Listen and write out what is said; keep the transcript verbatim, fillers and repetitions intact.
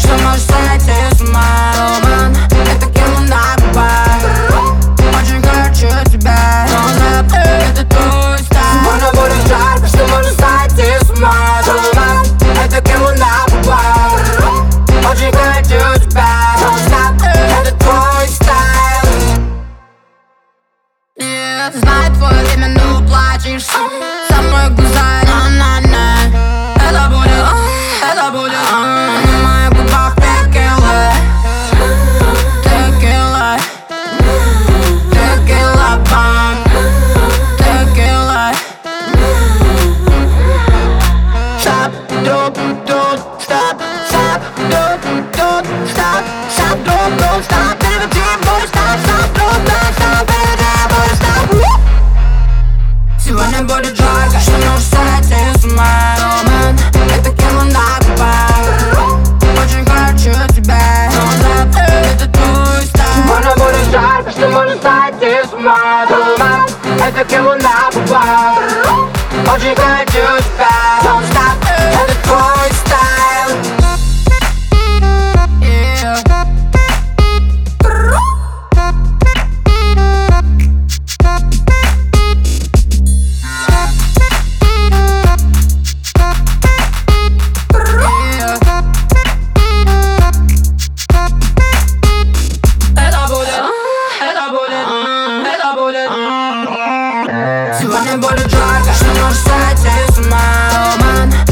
что может сойти с ума. Роман, это кило на губах. Очень хочу тебя, но запах это твой стайл. Больно будет жарко, что может сойти с ума. Роман, это кило на губах. Очень хочу тебя, но запах это твой стайл. Нет, знаю твое время, но плачешь со мной в глаза. На-на-на. Это будет, это будет на моих губах текила. Текила. Текила, бам. Текила. Стоп, тут, тут, стоп, стоп, тут, тут, стоп, стоп, тут, тут, стоп, переводи мой стоп, стоп, тут, тут, стоп, переводи мой стоп. Сегодня будет жарко, что может сойти с ума. Роман, это кило на губах. Очень хочу тебя, но запах это твой стайл. Больно будет жарко, что может сойти с ума. Роман, это кило на губах. Очень хочу тебя, но запах это твой стайл. Yeah. Сегодня будет жарко, что может сойти с ума. Роман,